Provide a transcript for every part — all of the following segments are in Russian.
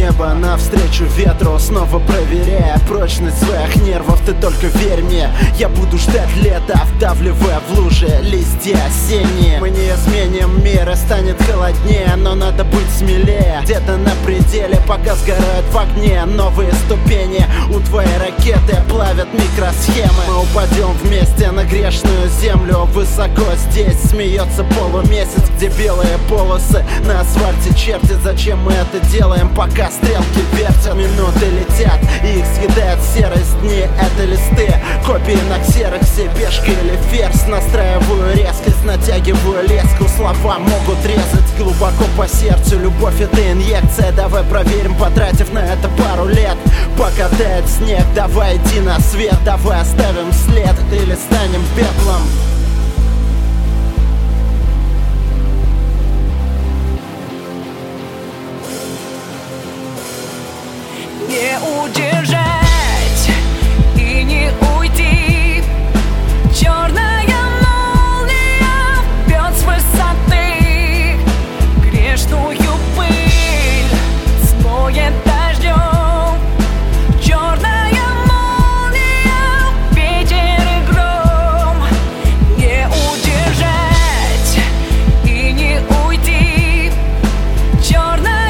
небо навстречу ветру, снова проверяя прочность своих нервов. Ты только верь мне, я буду ждать лета, вдавливая в лужи листья осенние. Мы не изменим мир и станет холоднее, но надо быть смелее. Где-то на пределе, пока сгорают в огне новые ступени. У твоей ракеты плавят микросхемы. Мы упадем вместе на грешную землю. Высоко здесь смеется полумесяц, где белые полосы на асфальте чертят. Зачем мы это делаем, пока стрелки вертят? Минуты летят, и их съедает серость. Дни — это листы, копии на ксероксе, пешка или ферзь. Настраиваю резкость, натягиваю леску. Слова могут резать глубоко по сердцу. Любовь — это инъекция, давай проверим, потратив на это пару лет. Пока тает снег, давай иди на свет. Давай оставим след или станем пеплом. Не удержать и не уйти. Черная молния бьет с высоты. Грешную пыль смоет дождем. Черная молния, ветер и гром. Не удержать и не уйти. Черная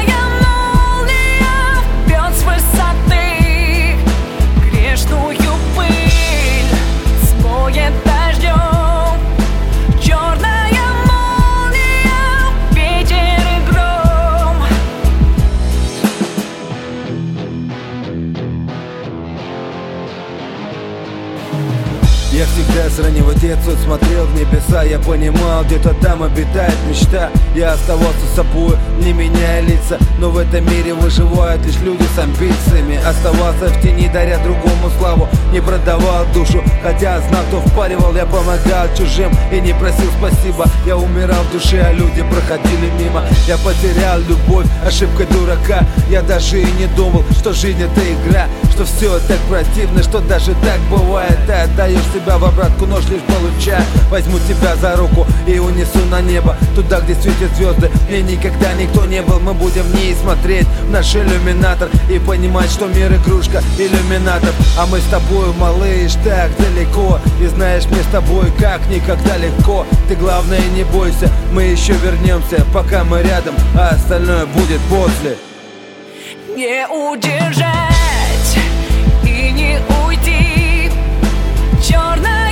я всегда с раннего детства смотрел в небеса. Я понимал, где-то там обитает мечта. Я оставался собой, не меняя лица. Но в этом мире выживают лишь люди с амбициями. Оставался в тени, даря другому славу. Не продавал душу, хотя знал, кто впаривал. Я помогал чужим и не просил спасибо. Я умирал в душе, а люди проходили мимо. Я потерял любовь, ошибкой дурака. Я даже и не думал, что жизнь — это игра. Что все так противно, что даже так бывает. Ты отдаешь себя в обратку, нож лишь получая. Возьму тебя за руку и унесу на небо, туда, где светят звезды, где никогда никто не был. Мы будем в ней смотреть в наш иллюминатор и понимать, что мир — игрушка иллюминатор. А мы с тобой, малыш, так далеко. И знаешь, мне с тобой как никогда легко. Ты, главное, не бойся, мы еще вернемся, пока мы рядом, а остальное будет после. Не удержать и не уйти. Черная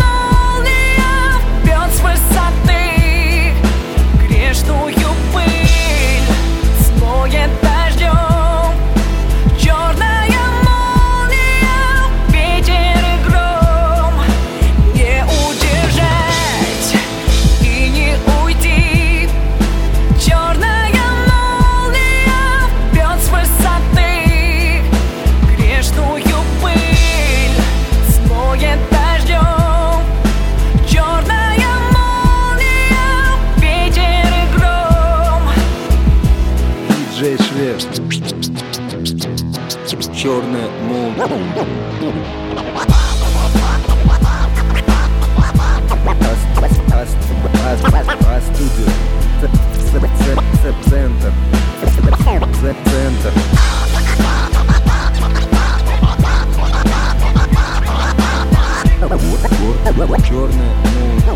молния бьет с высоты. Грешную пыль смоет дождем. Черная молния, ветер и гром. Не удержать и не уйти. Черная молния бьет с высоты. Грешную пыль смоет дождем. Черная молния, ветер и гром. Диджей Швед. Черная молния. Студио. Центр. Черная молния.